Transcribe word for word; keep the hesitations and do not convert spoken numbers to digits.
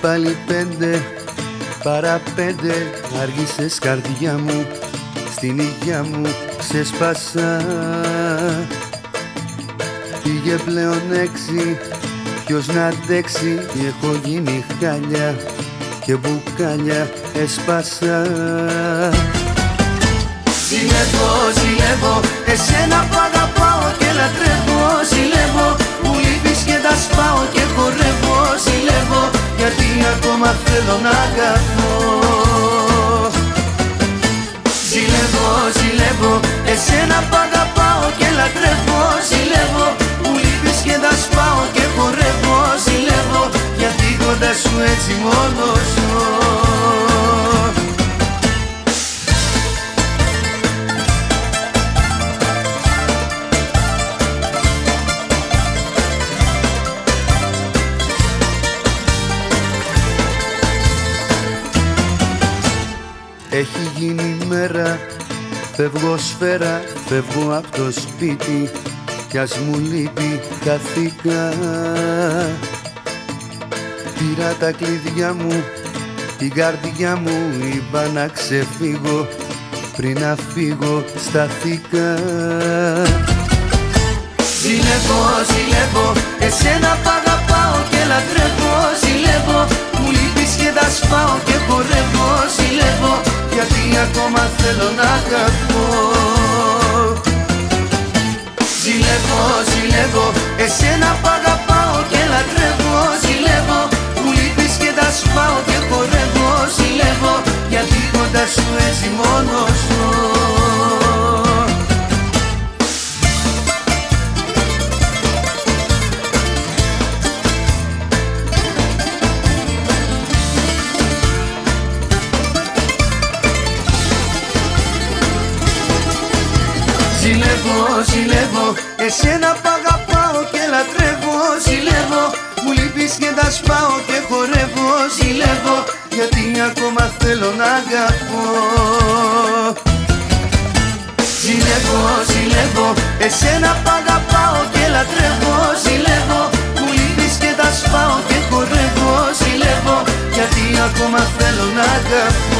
πάλι πέντε παρά πέντε, άργησες καρδιά μου, στην υγειά μου ξεσπάσα. Πήγε πλέον έξι, ποιος να αντέξει, έχω γίνει χάλια και μπουκάλια έσπασα. Ζηλεύω, ζηλεύω, εσένα που αγαπάω και λατρεύω. Ζηλεύω, που λείπεις και τα σπάω και χορεύω. Ζηλεύω, γιατί ακόμα θέλω να αγαπώ. Ζηλεύω, ζηλεύω, εσένα που αγαπάω και λατρεύω. Ζηλεύω, που λείπεις και τα σπάω και χορεύω. Ζηλεύω, γιατί κοντά σου έτσι μόνος ζω. Έχει γίνει μέρα, φεύγω σφαίρα, φεύγω από το σπίτι κι ας μου λείπει χαθήκα. Πήρα τα κλειδιά μου, την καρδιά μου, είπα να ξεφύγω, πριν να φύγω σταθήκα. Ζηλεύω, ζηλεύω, εσένα που αγαπάω και λατρεύω. Ζηλεύω, μου λείπεις και τα σπάω και χορεύω. Ζηλεύω, γιατί ακόμα θέλω να αγαπώ. Ζηλεύω, ζηλεύω, εσένα που αγαπάω και λατρεύω. Ζηλεύω, μου λείπεις και τα σπάω και χορεύω. Ζηλεύω, γιατί κοντά σου έτσι μόνος ζω. Ζηλεύω, ζηλεύω, εσένα που αγαπάω και λατρεύω. Ζηλεύω, μου λείπεις και τα σπάω και χορεύω. Ζηλεύω, γιατί ακόμα θέλω να αγαπώ. Ζηλεύω, ζηλεύω, εσένα που αγαπάω και λατρεύω. Ζηλεύω, μου λείπεις και τα σπάω και χορεύω. Ζηλεύω, γιατί ακόμα θέλω να αγαπώ.